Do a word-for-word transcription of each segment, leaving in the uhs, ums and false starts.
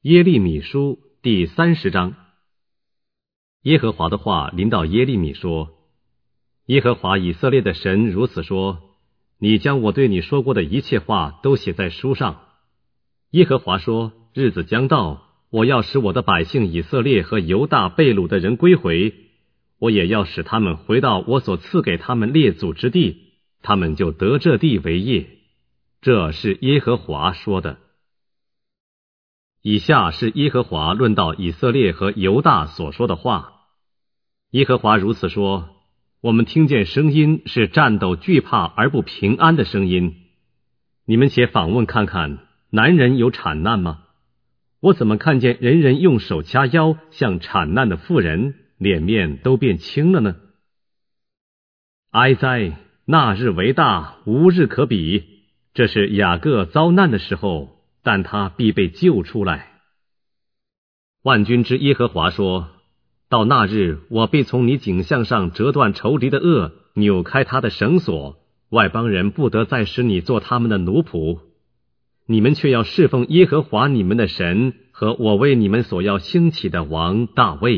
耶利米书第三十章。耶和华的话临到耶利米说：耶和华以色列的神如此说，你将我对你说过的一切话都写在书上。耶和华说，日子将到，我要使我的百姓以色列和犹大被掳的人归回，我也要使他们回到我所赐给他们列祖之地，他们就得这地为业。这是耶和华说的。以下是耶和华论到以色列和犹大所说的话。耶和华如此说，我们听见声音是战斗惧怕而不平安的声音。你们且访问看看，男人有产难吗？我怎么看见人人用手掐腰，像产难的妇人，脸面都变青了呢？哀哉，那日为大，无日可比。这是雅各遭难的时候，但他必被救出来。万军之耶和华说，到那日，我必从你颈项上折断仇敌的轭，扭开他的绳索，外邦人不得再使你做他们的奴仆。你们却要侍奉耶和华你们的神，和我为你们所要兴起的王大卫。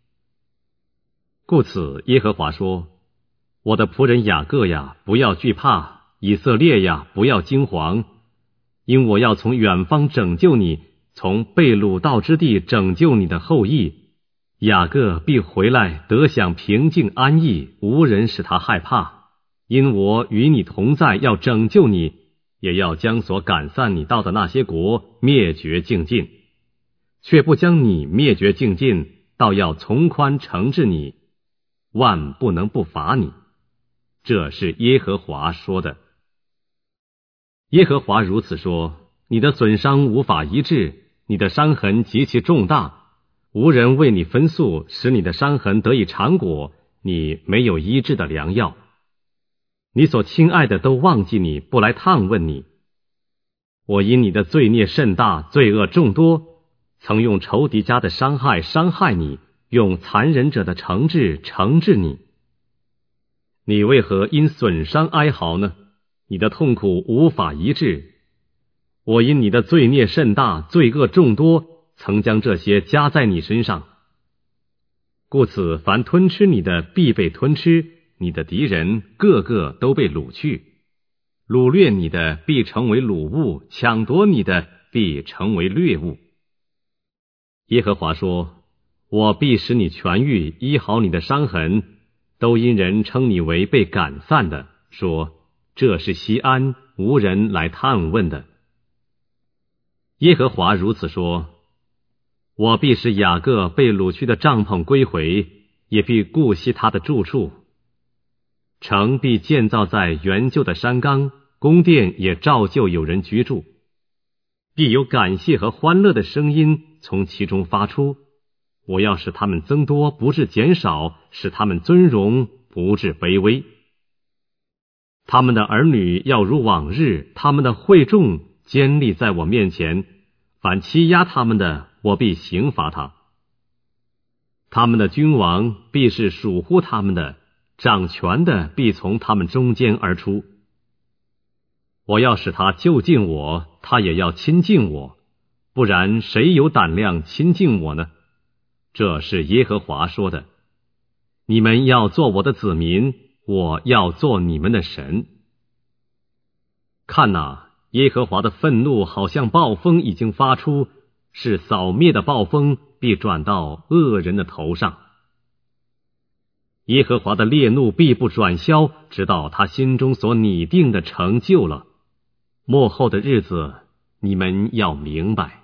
故此耶和华说，我的仆人雅各呀，不要惧怕，以色列呀，不要惊惶，因我要从远方拯救你，从被掳到之地拯救你的后裔。雅各必回来，得享平静安逸，无人使他害怕。因我与你同在，要拯救你，也要将所赶散你到的那些国灭绝净尽，却不将你灭绝净尽，倒要从宽惩治你，万不能不罚你。这是耶和华说的。耶和华如此说，你的损伤无法医治，你的伤痕极其重大，无人为你分诉，使你的伤痕得以长果，你没有医治的良药。你所亲爱的都忘记你，不来探问你。我因你的罪孽甚大，罪恶众多，曾用仇敌家的伤害伤害你，用残忍者的惩治惩治你。你为何因损伤哀嚎呢？你的痛苦无法医治。我因你的罪孽甚大，罪恶众多，曾将这些加在你身上。故此凡吞吃你的必被吞吃，你的敌人个个都被掳去，掳掠你的必成为掳物，抢夺你的必成为掠物。耶和华说，我必使你痊愈，医好你的伤痕，都因人称你为被赶散的，说这是西安，无人来探问的。耶和华如此说，我必使雅各被掳去的帐篷归回，也必顾惜他的住处。城必建造在原旧的山冈，宫殿也照旧有人居住，必有感谢和欢乐的声音从其中发出。我要使他们增多，不致减少，使他们尊荣，不致卑微。他们的儿女要如往日，他们的会众坚立在我面前，凡欺压他们的，我必刑罚他。他们的君王必是属乎他们的，掌权的必从他们中间而出。我要使他就近我，他也要亲近我，不然谁有胆量亲近我呢？这是耶和华说的。你们要做我的子民，我要做你们的神。看哪，耶和华的愤怒好像暴风已经发出，是扫灭的暴风，必转到恶人的头上。耶和华的烈怒必不转消，直到他心中所拟定的成就了。末后的日子，你们要明白。